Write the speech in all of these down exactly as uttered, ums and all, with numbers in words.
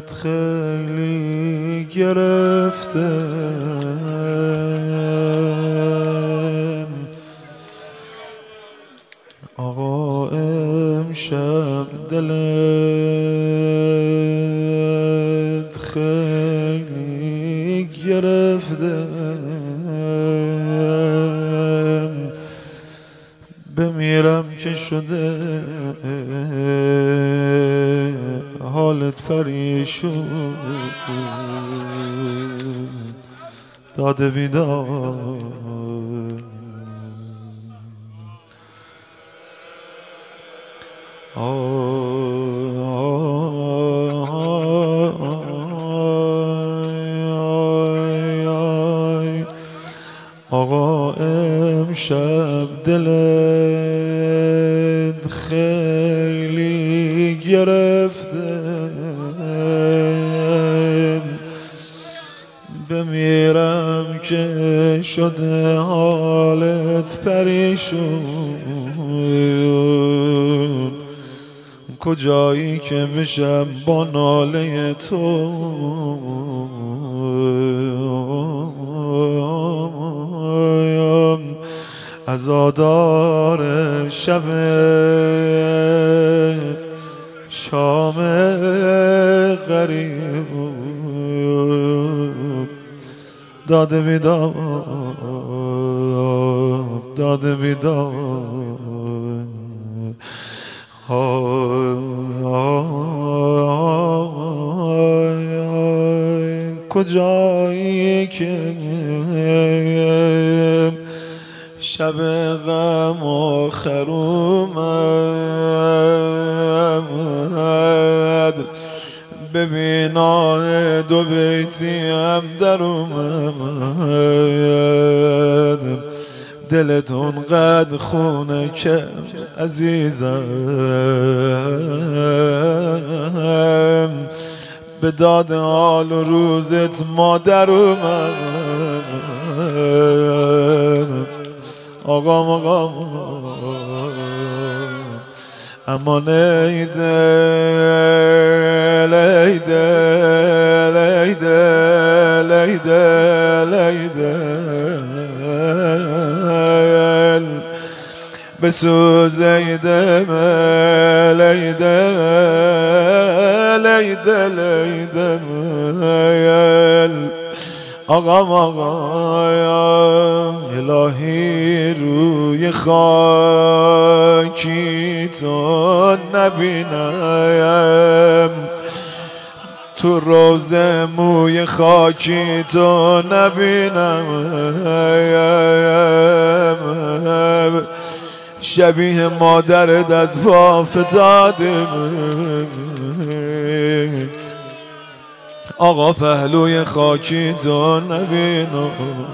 خیلی گرفتم آقا امشب دلت خیلی گرفتم بمیرم که شده حالت پریشون داده بیدار آقا امشب دلت خیلی گرفتم بمیرم که شده حالت پریشون کجایی که بشم با ناله تو عزادار شب شام غریب داده بیدار داده بیدار کجایی که شب غم آخر اومد ببینا دو بیتی هم در اومد دلت اونقدر خونه که عزیزم به داد حال و روزت مادر اومد آقا آقا اما لیده لیده لیده لیده لیده بسوزیده لیده لیده لیده آقا آقا الهی روی خاکی تو نبینم تو روزه موی خاکی تو نبینم شبیه مادرت از پا فتادم آقا پهلوی خاکی تو نبینم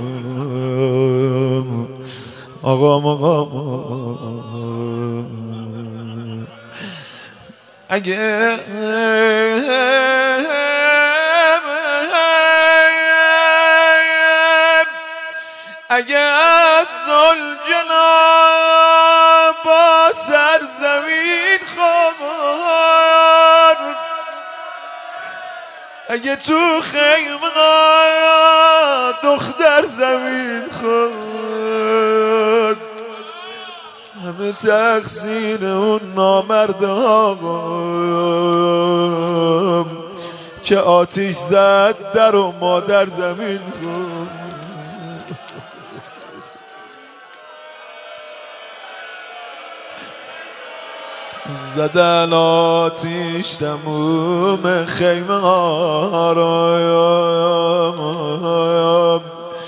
آقا آقا اگه اگه از الجناب با سرزمین خبر اگه تو خیمه دختر زمین خود همه تقصیر اون نامرد آقام که آتیش زد در و مادر زمین خود زدن آتیش تموم خیمه ها را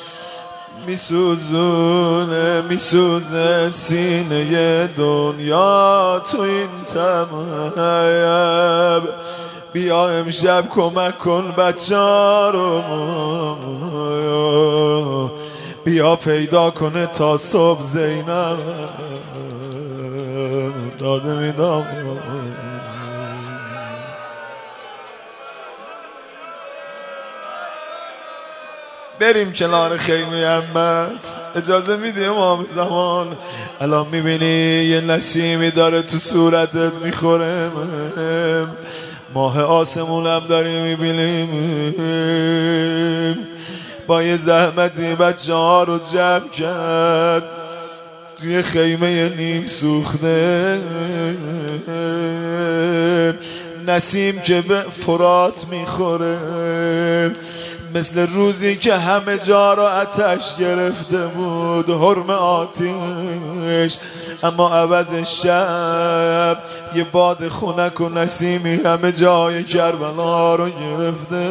میسوزونه میسوزه سینه دنیا تو این تمام بیا امشب کمک کن بچه رو بیا پیدا کنه تا صبح زینب داده میدم بریم کنار خیمه عمت اجازه میدی امام زمان الان میبینی یه نسیمی داره تو صورتت میخوره ماه آسمونم داریم میبینیم. با یه زحمتی بچه ها رو جمع کرد توی خیمه نیم سوخته، نسیم که به فرات میخوره، مثل روزی که همه جا را آتش گرفته بود، حرم آتش، اما عوض شب یه باد خنک و نسیمی همه جای کربلا رو گرفته.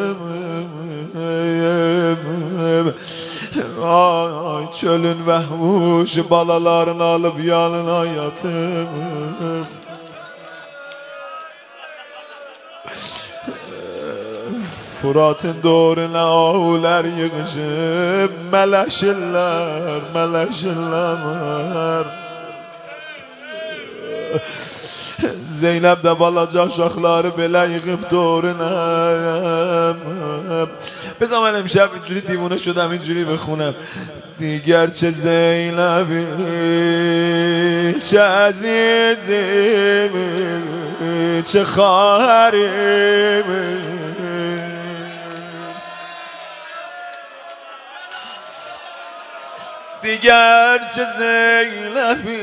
Ay çölün vəhvuş balalarını alıp yanına yatım. Fırat'ın doğruna ağular yığışıp mələşirlər, mələşirlər. Zeynep de balaca uşaqları belə yığıb doğrunam. بذار من امشب اینجوری دیوونه شدم اینجوری بخونم. دیگر چه زینبی چه عزیزی چه خواهری، دیگر چه زینبی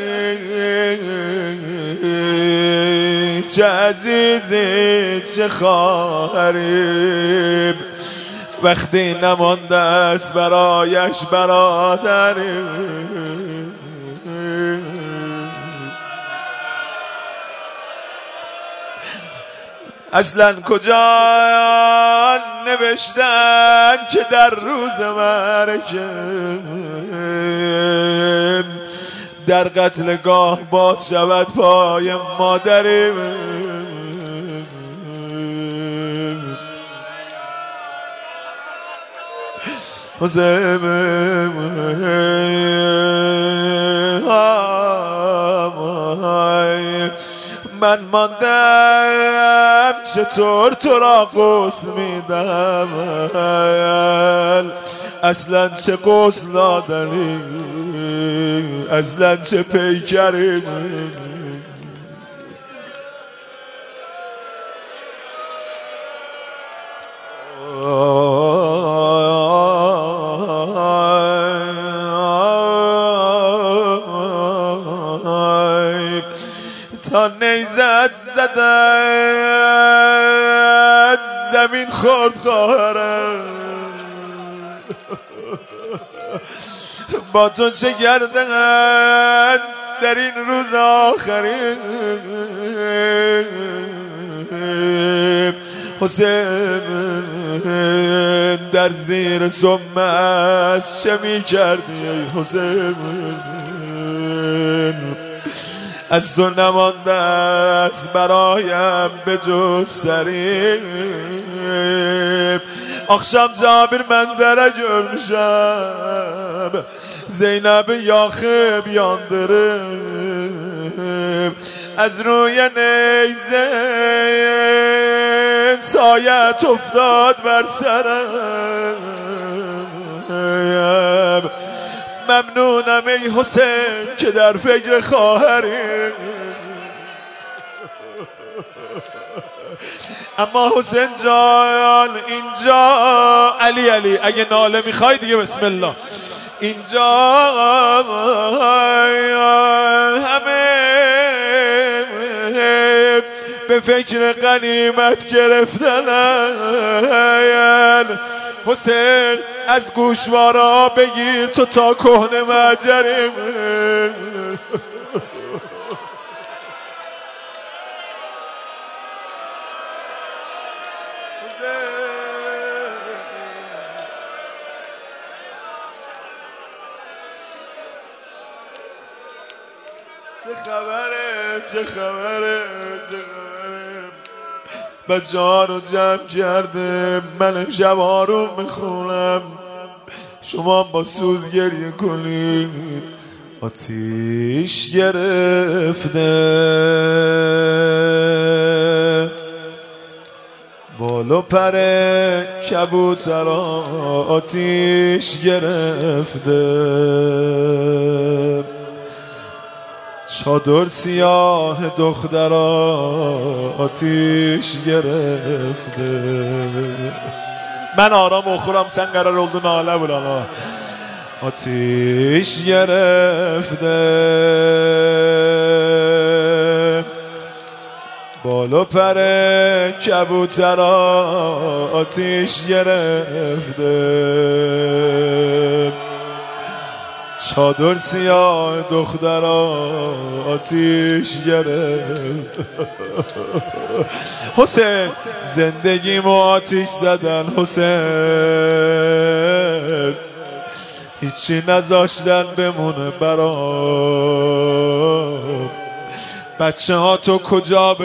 چه عزیزی چه خواهری، وقتی نمانده است برایش برادری. اصلا کجا نوشتن که در روز مرگ در قتلگاه باز شود پای مادری. حسین من ماندم چطور تو را غسل میدم، اصلا چه غسل دادنی، اصلا چه پیکری. تا نیزت زدن زمین خورد خواهرم، با تو چه گردن در این روز آخری. حسین در زیر سمت چه می کردی حسین؟ از تو نمانده است برایم به جز سری. akşam Cabir mənzərə görmüşəm, Zeynəbi yaxıb yandırıb, از روی نیزه سایت افتاد بر سرم. ممنونم ای حسین که در فکر خواهری. اما حسین جان اینجا، علی علی اگه ناله میخوای دیگه بسم الله، اینجا همه به فکر غنیمت گرفتن. حسین از گوشوارا بگیر تو تا کهنه مجرم. چه خبره چه خبره چه خبره، بچه ها رو جمع کرده، من امشب آروم میخونم، شما با سوز گریه کنید. آتیش گرفته بالا پر کبوترا، آتیش گرفته چادر سیاه دخترا آتیش گرفته. من آرام اخورم sen karar oldu nale bulana. آتیش گرفته بالا پر کبوترا آتیش گرفته. چادر سیاه دخترا آتیش گرفت. حسین زندگیمو آتیش زدن حسین هیچی نذاشتن بمونه برام. بچه ها تو کجا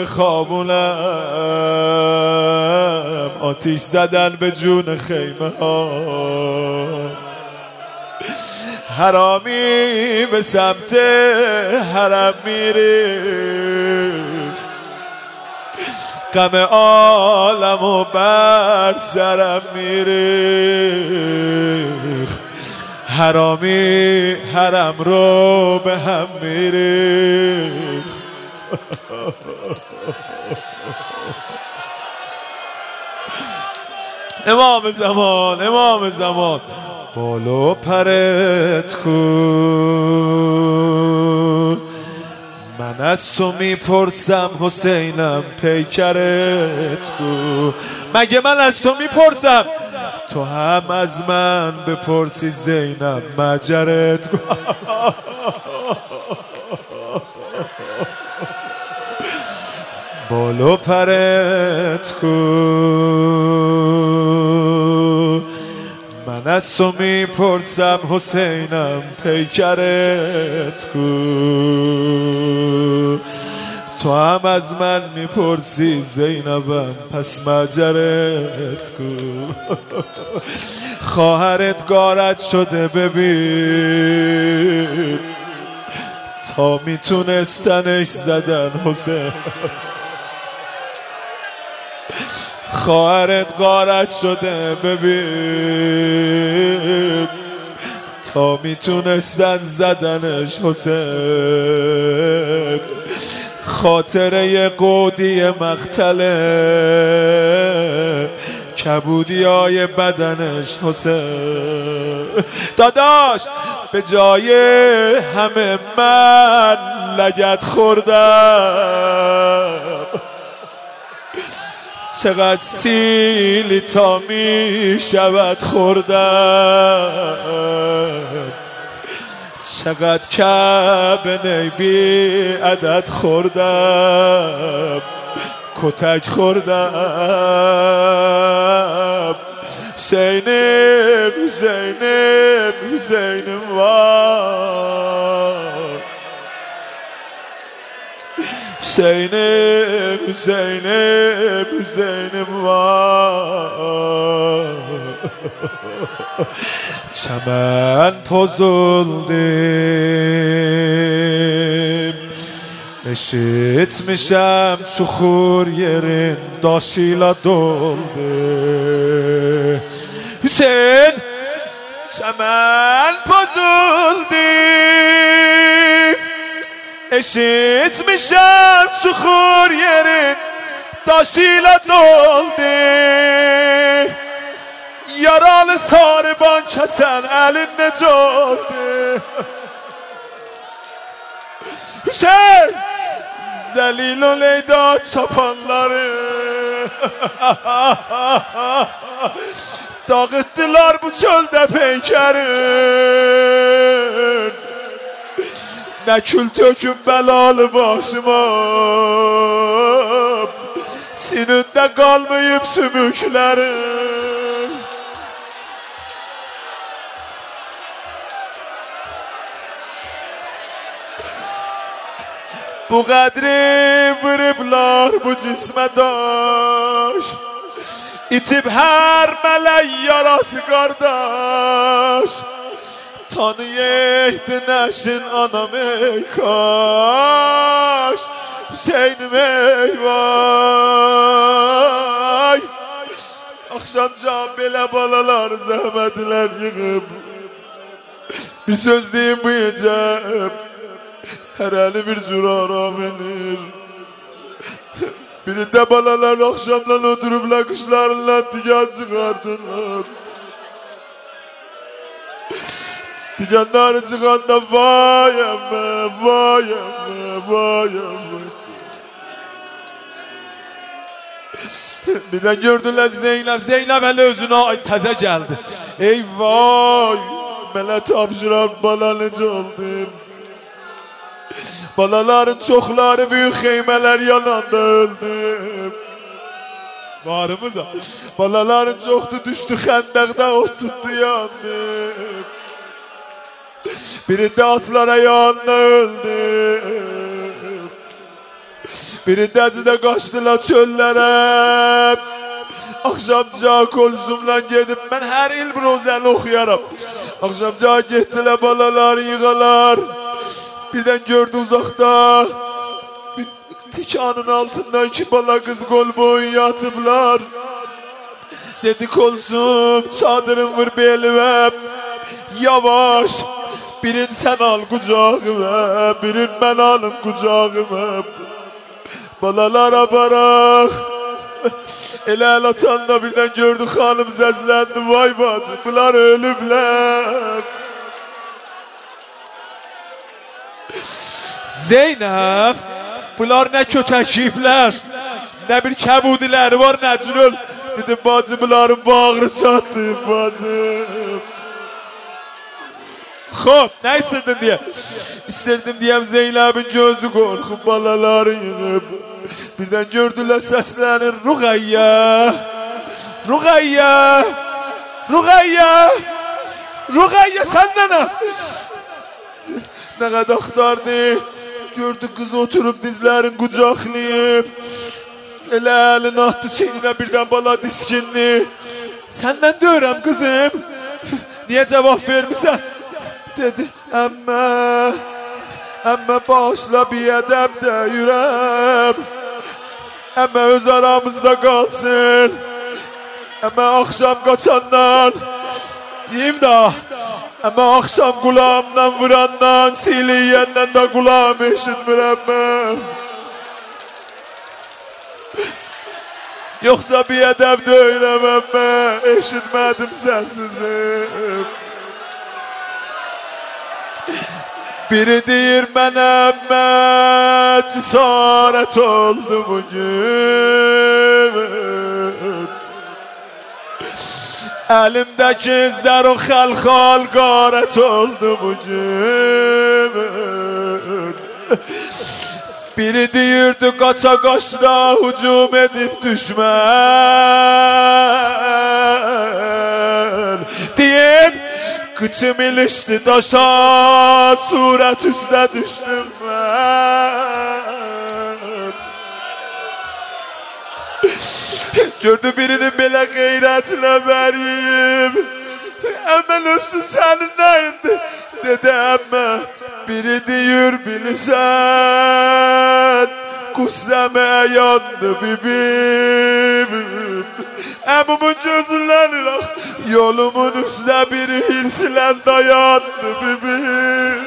بخوابونم آتیش زدن به جون خیمه ها. حرامی به سمت حرم میری غم عالمو بر سرم میری. حرامی حرم رو به هم میری. امام زمان امام زمان بالو پرت کن من از تو میپرسم حسینم پیکرت کن. مگه من از تو میپرسم تو هم از من بپرسی زینب مجرت کن. بالو پرت کن من از تو میپرسم حسینم پیکرت کن. تو هم از من میپرسی زینبم پس مجرت کن. خواهرت گارت شده ببین تا میتونستنش زدن حسین. خواهرت غارت شده ببین تا میتونستن زدنش حسین. خاطره قودی مقتله کبودی های بدنش حسین. داداش به جای همه من لگد خوردم چقدر سیلی تا می شود خوردم. چقدر کبنه بی عدد خوردم کتک خوردم. حسینم حسینم حسینم وای حسینم حسینم حسینم وای. çamen pozuldim eşitmişem çukur yerin daşıyla doldu. Hüseyin çamen pozuldim eşitmişem çukur yerin daşıyla doldu. Yaralı sarıban kesen elin necadı. Hüseyin zelil o leyda çapanları dağıttılar bu çölde peykerin. Ne kül tökün belalı başıma sininde kalmayıp sümüklerin. Bu kadri vırıblar bu cisme daş İtib her melek yarası kardeş. Tanıyeydi neşin anam ey kaş Hüseyin'im ey vay. Akşamca belə balalar zəhmətlər yığıb bir söz deyim bu gecə her eli bir cür aram elir. Birinde balalar akşamdan oturupla kışlarından diken çıkardılar. Dikenleri çıkanda vay emme, vay emme, vay emme. Birden gördüler Zeynep, Zeynep hele özüne təzə geldi. Ey vay, mənə tapşıran bala necə oldum. Balaların çoxları büyük xeymələr yananda öldüm. Varımız ha. Balaların çoxdu düşdü xəndəqdə ot tutdu yandım. Birində atlara yanına öldüm. Birində əzidə qaçdılar çöllərə. Akşamca kolzumla gedib mən hər il bir rozəli oxuyaram. Akşamca getdilər balalar yığalar. Birdən gördü uzaqda bir tikanın altında iki bala qız qol boyun yatıblar. Dedi kolsum çadırın vur belime. Yavaş birin sen al kucağıma, birin ben alım kucağıma. Balalara barak. Elə el atanda birdən gördü xanım zəzləndi. Vay bacım bunlar ölüblər. Zeynep, bunlar ne kötəkiflər, ne bir kəbudiləri var, ne cürül. Dedim bacı bunların bağrı çatdı bacım. Xoş, ne istedin diye? İsterdim diyem Zeynep'in gözü korkup balaları yığıb. Birdən gördülər səslənir Ruqayya, Ruqayya, Ruqayya, Ruqayya səndən al. Ne kadar axtardı. Gördü kız oturup dizlerin kucaklayıp. Elə elini attı çiğnine birden bala diskinli. Senden diyorum kızım. Niye cevap vermişsen? Dedi emme, emme bağışla bir edep de yürem. Emme öz aramızda kalsın. Emme akşam kaçandan diyeyim daha. Ama akşam kulağımdan vurandan, siliyenden de kulağım eşitmirəm mən. Yoksa bir edep de öyləməm mən, eşitmədim səsizim. Biri deyir mənə mən cəsarət oldu bugün. Elimdeki zər o xəlxal qarət oldu bugün. Biri deyirdi qaça qaçda hücum edib düşmən. Deyib qıçım ilişdi daşa, surət üstə düşdüm mən. Gördü birinin belə qeyrətinə veriyim. Əmən üstün sənin nəyindi? Dedi əmmə biri deyir bilirsən. Qüssəmə yandı bibim. Əmimin gözündən iraq. Yolumun üstə biri hirsilən dayandı bibim.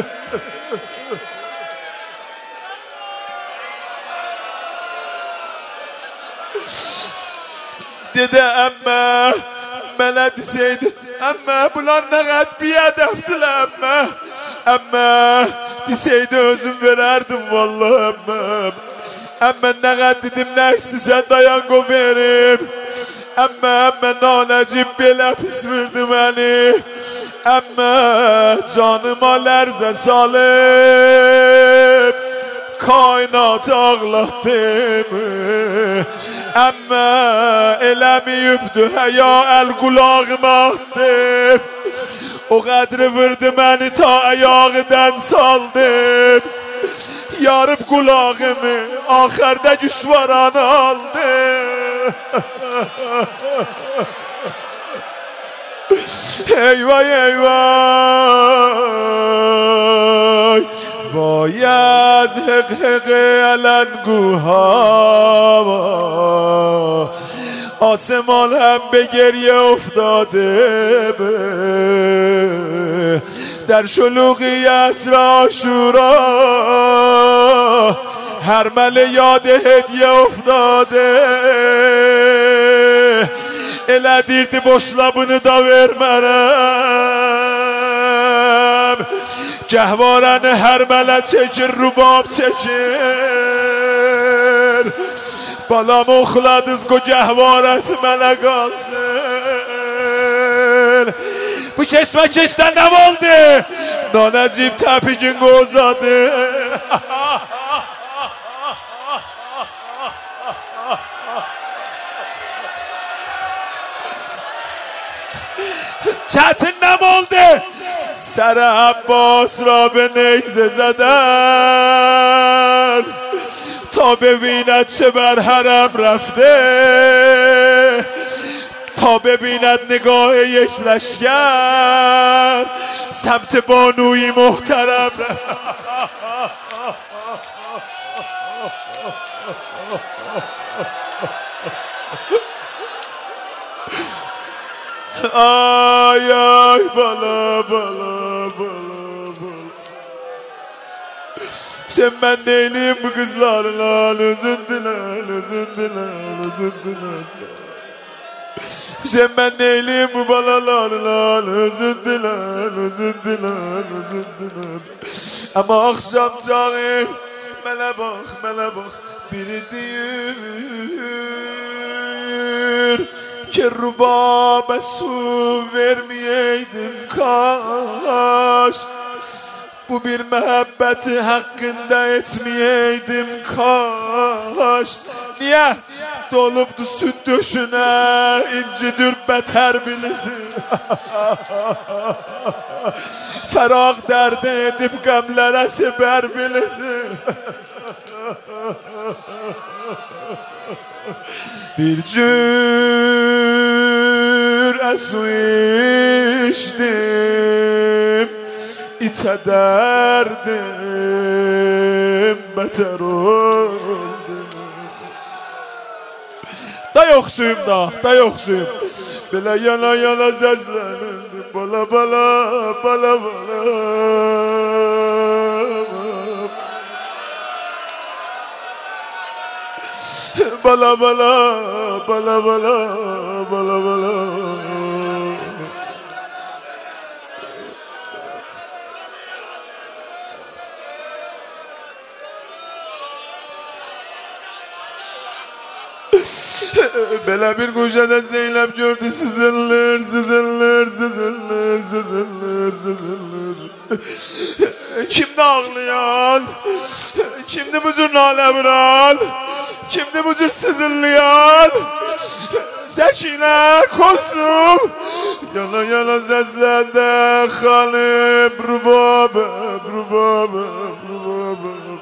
Dedi əmmə, mənə deseydi, əmmə, bunlar nə qəd biyədəfdilər əmmə. Əmmə, deseydi özüm verərdim vallahi əmmə. Əmmə, nə qəd dedim, nə istəsən dayan qo verim. Əmmə, əmmə, nanəcib belə pis verdi məni. Əmmə, canıma lərzə salib, kainat ağlatdım. Əmmə, eləmiyibdi həya əl qulağıma atdım. O qədri vurdu məni ta ayağıdan saldım. Yarıb qulağımı axırda güçvaranı aldı. Eyvay eyvay. Vay از حق حق علنگوها آسمان هم به گریه افتاده در شلوغی عصر عاشورا هر مل یاد هدیه افتاده elə dirdi boşlabını da vermərəm Gəhvaranı hər mələ çəkir rubab çəkir Balam oxladız qo gəhvarəsi mənə qalsın Bu kesmə keçdən nə oldu? Nanəcib təpigin qozadı چتن نمالده سر عباس را به نیزه زدن تا ببیند چه بر حرم رفته تا ببیند نگاه یک لشکر سمت بانوی محترم رفته Ay ay bala bala bala bala Sen ben değilim bu kızlarla özündüler özündüler özündüler Sen ben değilim bu balalarla özündüler özündüler özündüler Ama akşam çağı mele bak mele bak biri diyor Ki rubaba su vermeyeydim kaş Bu bir mehabbeti hakkında etmeyeydim kaş Niye? Dolupdu süt döşüne incidir beter bilirsin Feraq dərdi edib qəmlərə siber bilirsin Bir cür su içtim İte derdim beter oldum Da yok suyum da, da yok suyum Belə yana yana zəzlənirdim Bala bala, bala bala Bala bala, bala bala, bala bala Belə bir qoşada Zeynep gördü sızılır, sızılır, sızılır, sızılır, sızılır Kimdi ağlayan? Kimdi bu cür nalə vuran? Kimdi bu cür sızıllayan? Səkinə Kulsum Yana yana səsləndə xanım rubabım, rubabım, rubabım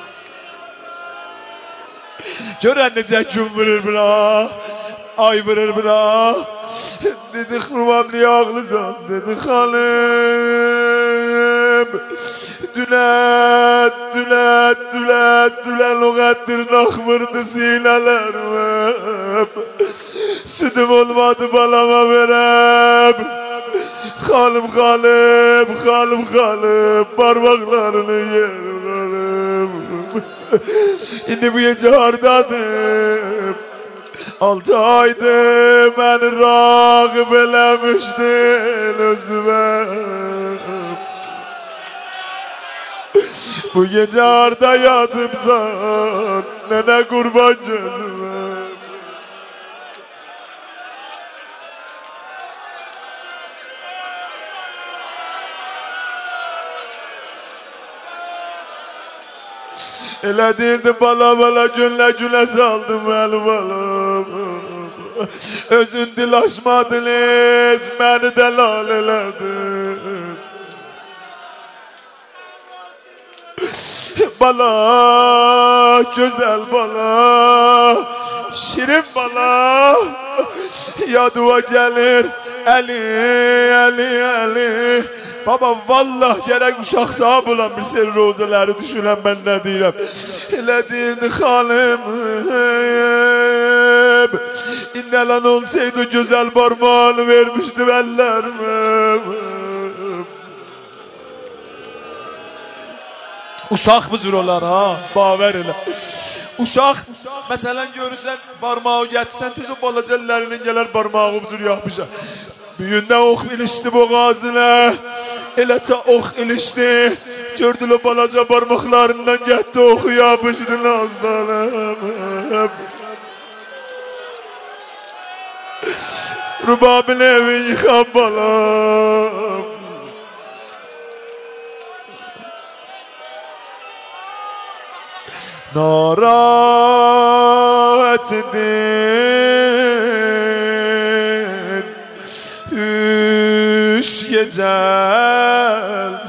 Görən necə gün vurur bura Ay vurur bura Dedi rubam niyə ağlısan Dedi xanım Dülət, dülət, dülət, dülət o qəddir nax vurdu sinələrim Südüm olmadı balama verəm Xalım, xalım, xalım, xalım Parmaqlarını yer xalım İndi bu gece hardadım Altı aydı məni rağıb eləmişdin özümə Bu gece harda yadımsan Nene kurban gözüme Elə deyirdi bala bala günlə günə saldım məli balam Özün dilaşmadın heç məni də lal elədin Bala, güzel bala, şirin bala Yadıma gelir Eli, eli, eli Baba vallah gerek uşaq sağ bulan bir seri rozeləri düşünən mən nə deyirəm Elə deyirdi xanım İnnələn olsaydı güzel parmağını vermişdim əllərimə Uşaq bu cür olar ha, baver elə. Uşaq, məsələn görürsən, barmağı gətirsən, tez o balacəllərinin gələr barmağı bu cür yapmışa. Büyündə ox ilişdi boğazına, elə ta ox ilişdi. Gördül o balaca parmaklarından getdi oxu yapışdı nazlanım. Rubabın evi yıxan balam. Narahat edin üç gecel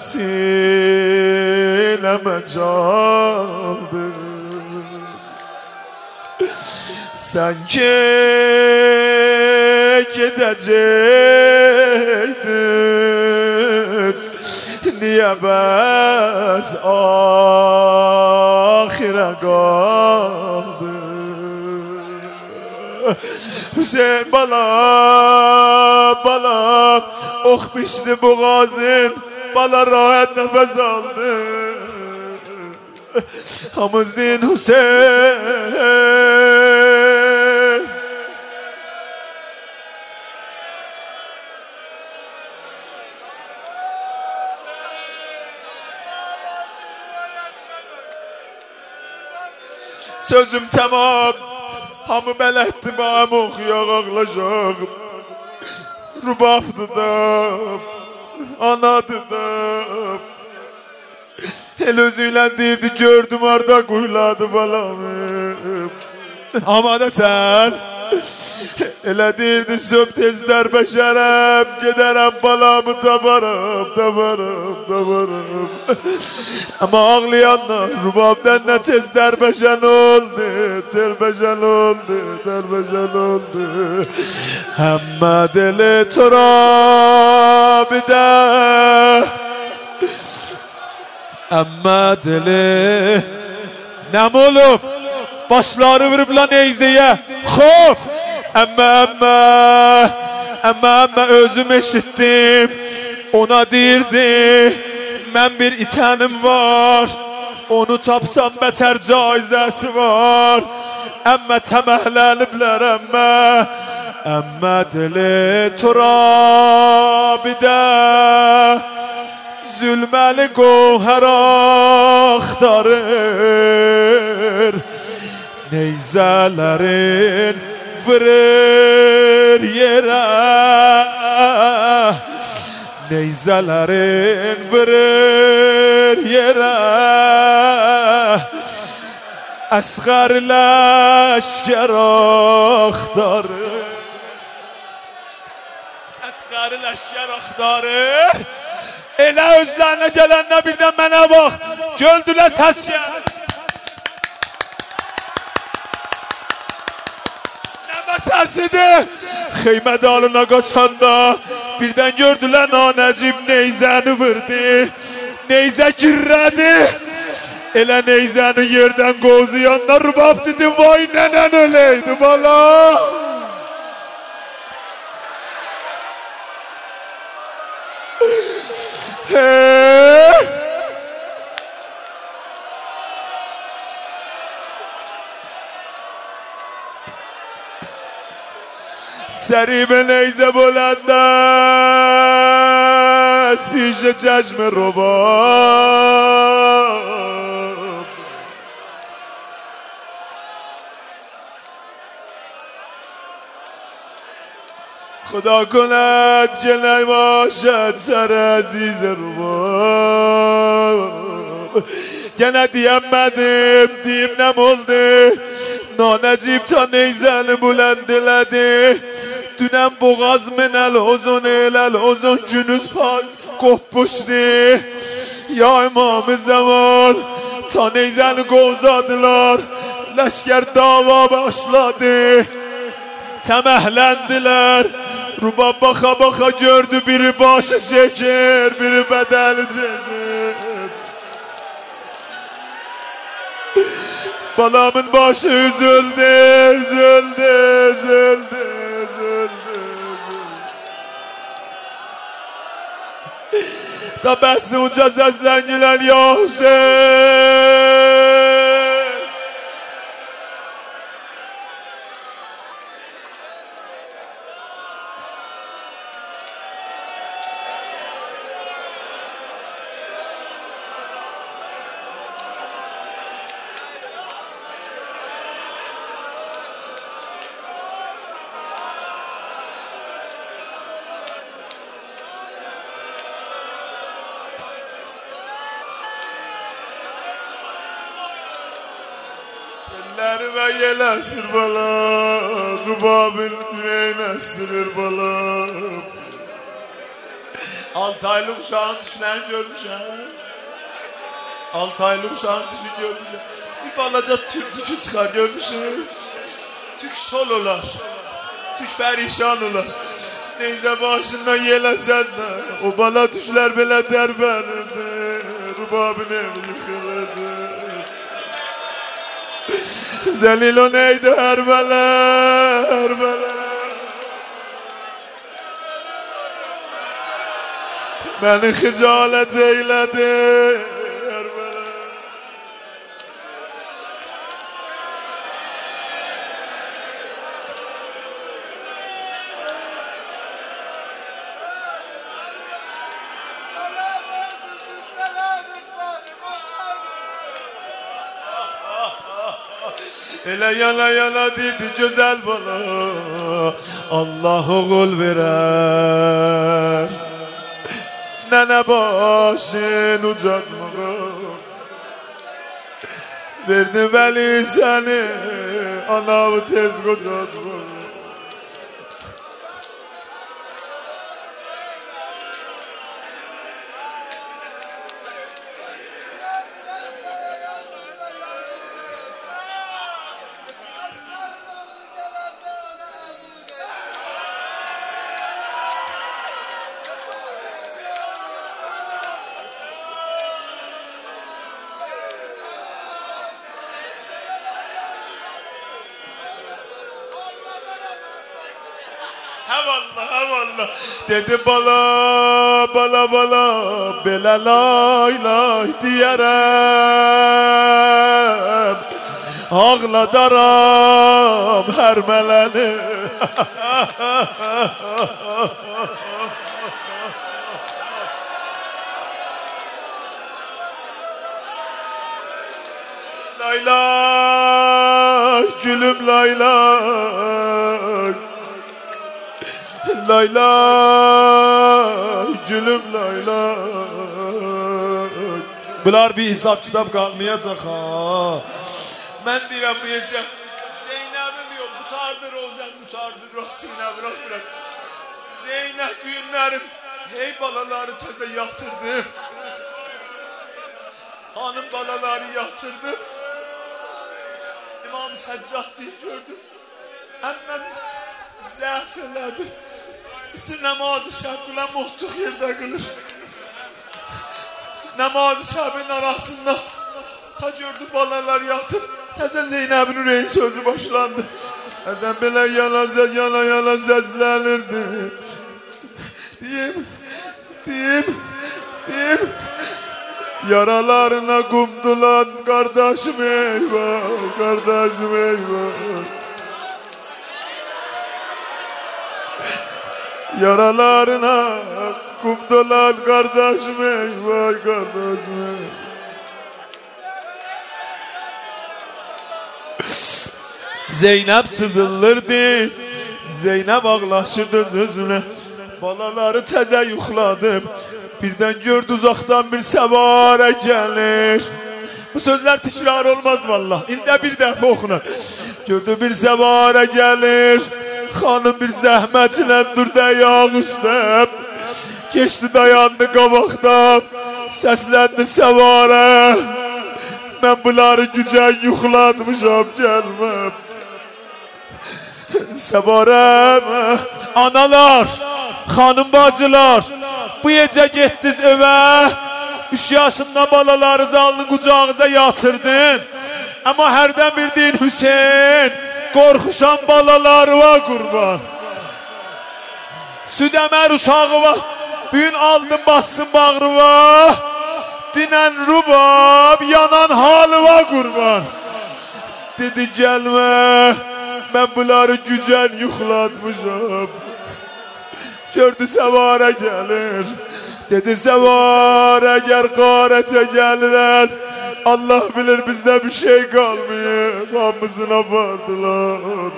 sineme çaldı. Sen ki gidecektin, niye bez ahire kaldı? Hüseyin bala, bala, ok pişti boğazın, bala rahat nefes aldı. Hamızdin Hüseyin. Sözüm tamam, hamı bələtdi bağım oxuyaq ağlaşaq. Rubabdı da, anadı da. El özüyle deyirdi, gördüm arda quyladı balamı. Amada sen. Elə deyirdi, söp tezlər bəşərəm, gedərəm balamı tabaram, tabaram, tabaram. Ama ağlayanlar Rubab'dan ne tezlər bəşən oldu, terbəşən oldu, terbəşən oldu. Həmməd eli turabidə, Həmməd eli nəm olub, başları vurubla neyzəyə, xop. Əmmə, əmmə, əmmə, əmmə özüm eşitdim, ona deyirdi, mən bir itənim var, onu tapsam bətər caizəsi var. Əmmə təməhləniblər əmmə, əmmə dili turabidə, zülməli qohər axtarır, neyzələrin vurur yere, neyzelerin vurur yere. Asgar leşker axtarır, asgar leşker axtarır. Elə özlerine gelenle birden mənə bax, göldülə səs gəl. Səsidir. Xeymə dalına qaçanda birdən gördülər nanəcib neyzəni vurdu. Neyzə girrədi. Elə neyzəni yerdən qozuyanlar Rubab dedi, vay nənən öləydi bala. Hey. سری به نیزه بلند است پیش چشم رباب. خدا کند که نباشد سر عزیز رباب. گنه دیمدیم دیم نمولده نانجیب تا نیزن بلند لده. Dünən boğaz mənəl ozun eləl ozun günüz pay qopmuşdu. Ya imam-ı zaman ta neyzəni qozadılar, leşker dava başladı. Təməhləndilər, Rubab baxa baxa gördü, biri başı çəkir, biri bədəli çəkir. Balamın başı üzüldü, üzüldü, üzüldü. تا بس اونجا سسلنگیلن یا حسین. Ellerime yelaşır bala, rubabın yüreğine estirir bala. Altı aylık uşağın düşlerini görmüşəm. Altı aylık uşağın düşünü görmüşəm. Bir balaca Türk tükü çıkar görmüşsünüz. Tük sol olar, tük perişan olar. Neyse başından yeləsən de, o bala düşler belə dərbənidir. Rubabın evi yıkılırdı. Zelil o neydi Erbeler, Erbeler. Beni hicalet eyledi Erbeler. Elə yana yana dedi güzel bala, Allah oğul verer. Nene başın ucatmağa, verdi veli seni, anamı tez kocatmağa. Hevallah, hevallah. Dedi bala, bala, bala, belə lay lay diyərəm. Ağladaram hər mələni. Lay lay, gülüm lay lay. Lay lay, gülüm lay lay. Bunlar bir hesap kitap kalmayacak ha. Ben deyirəm bu gece Zeynep'im yok, tutardır Rozen, tutardır Rozen, bırak bırak. Zeynep günlerim, hey balaları teze yatırdım. Hanım balaları yatırdım. İmam Seccad'ı gördüm. Emmem zəf elədi. İsi namazı şəblə muhtuq yerdə qılır. Namazı şəbin arasında ta gördü balalar yatır. Təzə Zeynəbin ürəyin sözü başlandı. Ədən belə yana yana yana səslənirdi. Deyim, deyim, deyim. Yaralarına qumdulan qardaşım eyvah, qardaşım eyvah. Yaralarına kumdular kardeşim eyvah kardeşim. Zeynep sızılırdı, Zeynep ağlaşırdı sözüne. Balaları teze yuxladım, birden gördü uzaktan bir səvare gelir. Bu sözler tekrar olmaz vallah, indi bir defa oxunar. Gördü bir səvare gelir. Hanım bir zəhmətlə durdu ayaq üstə. Geçti dayandı qabaqda, səsləndi səvara. Mən bunları gücə yuxlatmışam, gəlməm. Səvara, analar, xanım bacılar, bu gecə getdiniz evə. Üç yaşında balalarınızı alın qucağınıza yatırdın. Amma hərdən bir deyin Hüseyin, qorxuşan balaları var qurban. Süd əmər uşağı var. Bugün aldım bastım bağrıma. Dinen rubab yanan halıva kurban. Dedi gelme. Ben bunları güzel yuxlatmışam. Gördü sevara gelir. Dedi sevar eğer qarətə gəlirlər. Allah bilir bizde bir şey kalmıyor. Hamısını apardılar.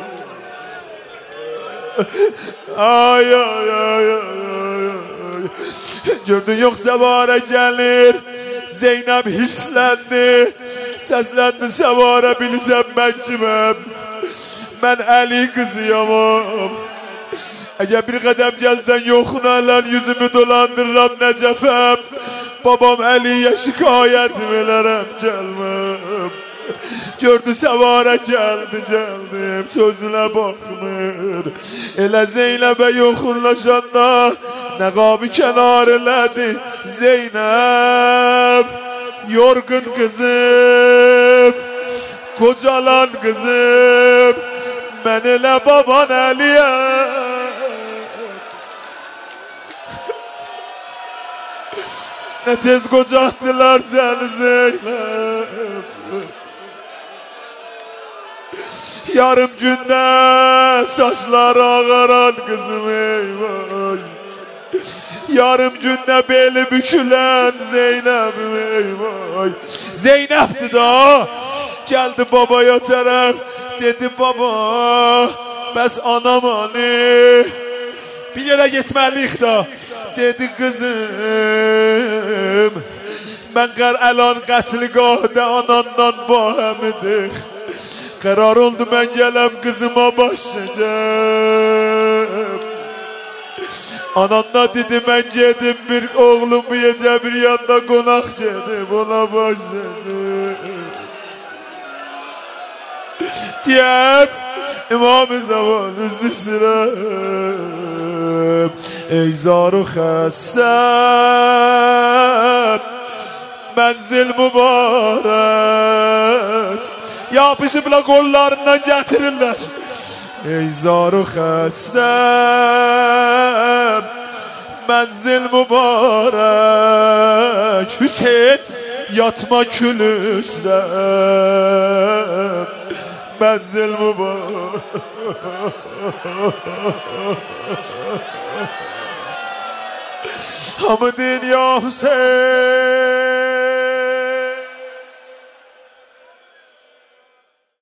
Ay ay ay ay ay. Gördün yok sevara gelir. Zeynep hirslendi. Seslendi sevara bilsem ben kimim. Ben Ali kızıyamam. Eğer bir kadem gelsen yoxunalar yüzümü dolandırıram Necefem. Babam Ali'ye şikayet ederim gelmem. Gördü sevara geldi geldim sözüne bakmır. Elə Zeynep'e yoxunlaşanda nəqabı kenar elədi Zeynep. Yorgun kızım, kocalan kızım, ben elə baban Ali'ye. Ne tez kocaktılar seni Zeynep. Yarım günde saçlar ağaran kızım eyvah. Yarım günde beli bükülen Zeynep'im eyvah. Zeynep'ti da geldi babaya taraf. Dedi baba bəs anam hani bir yere gitmeliyik da. Dedi kızım ben qar əlan qətligahda anandan bahəmidir. Karar oldu ben gelem kızıma başlayacağım. Ananla dedi ben gedim bir oğlum yiyece bir yanda konak gedim ona başlayacağım. Diyem İmam-ı Zaman üstü sıram. Ey zar-ı xəstəm Mənzil mübarək. Yapışıbla kollarından getirirler. Ey zar-ı xəstəm Mənzil mübarək. Hüseyin yatma külüstəm Mənzil mübarək. Hamdin ya Hüseyin